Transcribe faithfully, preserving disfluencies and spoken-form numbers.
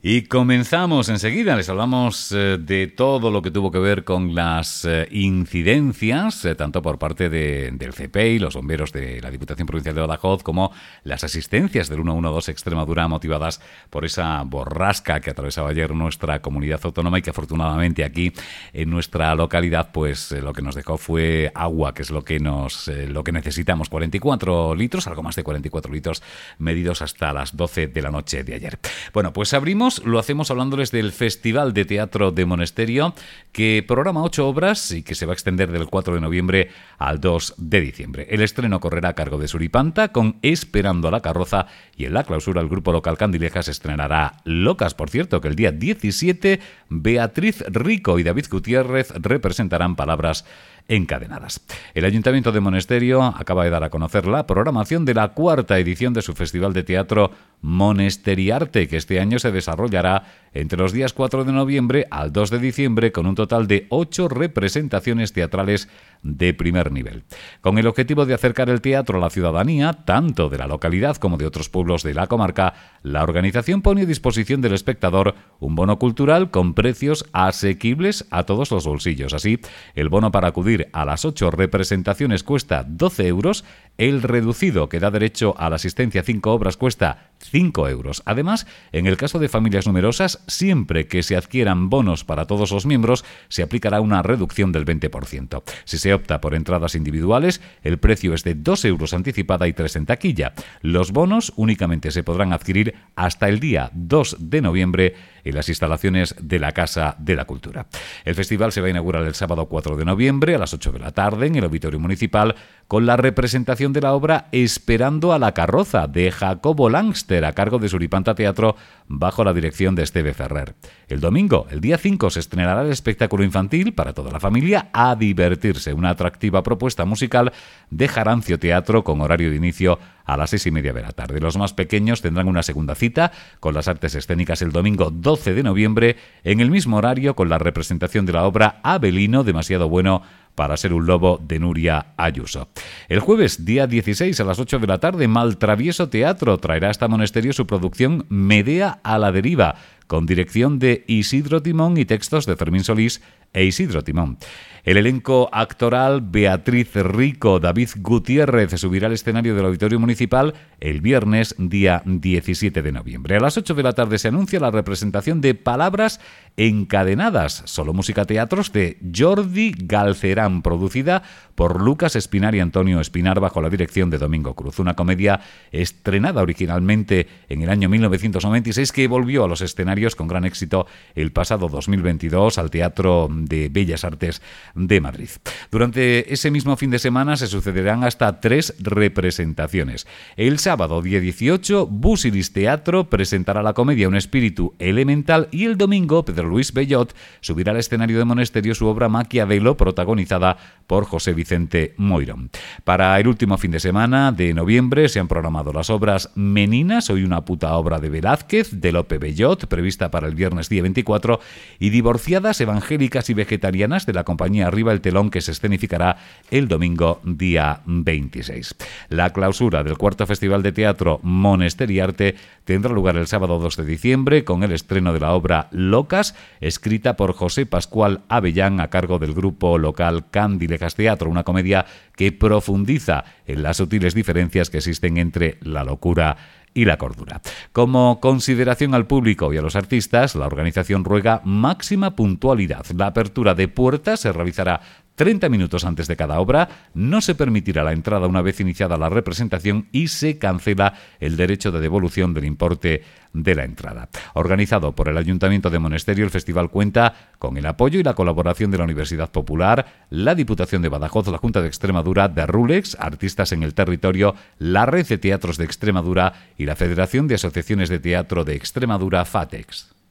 Y comenzamos enseguida, les hablamos eh, de todo lo que tuvo que ver con las eh, incidencias, eh, tanto por parte de, del C P I, los bomberos de la Diputación Provincial de Badajoz, como las asistencias del ciento doce Extremadura motivadas por esa borrasca que atravesaba ayer nuestra comunidad autónoma y que afortunadamente aquí en nuestra localidad pues eh, lo que nos dejó fue agua, que es lo que, nos, eh, lo que necesitamos, cuarenta y cuatro litros, algo más de cuarenta y cuatro litros medidos hasta las doce de la noche de ayer. Bueno, pues abrimos. Lo hacemos hablándoles del Festival de Teatro de Monesterio, que programa ocho obras y que se va a extender del cuatro de noviembre al dos de diciembre. El estreno correrá a cargo de Suripanta con Esperando a la carroza, y en la clausura el grupo local Candilejas estrenará Locas. Por cierto, que el día diecisiete Beatriz Rico y David Gutiérrez representarán Palabras encadenadas. El Ayuntamiento de Monesterio acaba de dar a conocer la programación de la cuarta edición de su Festival de Teatro Monesteriarte, que este año se desarrollará entre los días cuatro de noviembre al dos de diciembre con un total de ocho representaciones teatrales de primer nivel. Con el objetivo de acercar el teatro a la ciudadanía, tanto de la localidad como de otros pueblos de la comarca, la organización pone a disposición del espectador un bono cultural con precios asequibles a todos los bolsillos. Así, el bono para acudir a las ocho representaciones cuesta doce euros, el reducido que da derecho a la asistencia a cinco obras cuesta cinco euros. Además, en el caso de familias numerosas, siempre que se adquieran bonos para todos los miembros, se aplicará una reducción del veinte por ciento. Si se opta por entradas individuales, el precio es de dos euros anticipada y tres en taquilla. Los bonos únicamente se podrán adquirir hasta el día dos de noviembre en las instalaciones de la Casa de la Cultura. El festival se va a inaugurar el sábado cuatro de noviembre a las ocho de la tarde en el Auditorio Municipal con la representación de la obra Esperando a la carroza de Jacobo Langster a cargo de Suripanta Teatro bajo la dirección de Esteve Ferrer. El domingo, el día cinco, se estrenará el espectáculo infantil para toda la familia A divertirse, una atractiva propuesta musical de Jarancio Teatro con horario de inicio a las seis y media de la tarde. Los más pequeños tendrán una segunda cita con las artes escénicas el domingo doce de noviembre en el mismo horario con la representación de la obra Abelino, demasiado bueno para ser un lobo, de Nuria Ayuso. El jueves, día dieciséis, a las ocho de la tarde, Maltravieso Teatro traerá a este Monesterio su producción Medea a la deriva, con dirección de Isidro Timón y textos de Fermín Solís e Isidro Timón. El elenco actoral Beatriz Rico, David Gutiérrez subirá al escenario del Auditorio Municipal el viernes, día diecisiete de noviembre. A las ocho de la tarde se anuncia la representación de Palabras encadenadas, solo música teatros de Jordi Galcerán, producida por Lucas Espinar y Antonio Espinar bajo la dirección de Domingo Cruz. Una comedia estrenada originalmente en el año mil novecientos noventa y seis que volvió a los escenarios con gran éxito el pasado dos mil veintidós al Teatro de Bellas Artes de Madrid. Durante ese mismo fin de semana se sucederán hasta tres representaciones. El sábado, día dieciocho, Busilis Teatro presentará la comedia Un espíritu elemental y el domingo Pedro Luis Bellot subirá al escenario de Monesterio su obra Maquiavelo, protagonizada por José Vicente Moirón. Para el último fin de semana de noviembre se han programado las obras Menina, Soy una puta obra de Velázquez, de Lope Bellot, prevista para el viernes día veinticuatro, y Divorciadas, evangélicas y vegetarianas, de la compañía Arriba el telón, que se escenificará el domingo día veintiséis. La clausura del cuarto Festival de Teatro Monesteriarte tendrá lugar el sábado dos de diciembre con el estreno de la obra Locas, escrita por José Pascual Avellán a cargo del grupo local Candilejas Teatro, una comedia que profundiza en las sutiles diferencias que existen entre la locura y la cordura. Como consideración al público y a los artistas, la organización ruega máxima puntualidad. La apertura de puertas se realizará treinta minutos antes de cada obra, no se permitirá la entrada una vez iniciada la representación y se cancela el derecho de devolución del importe de la entrada. Organizado por el Ayuntamiento de Monesterio, el festival cuenta con el apoyo y la colaboración de la Universidad Popular, la Diputación de Badajoz, la Junta de Extremadura, de Rulex, Artistas en el Territorio, la Red de Teatros de Extremadura y la Federación de Asociaciones de Teatro de Extremadura, FATEX.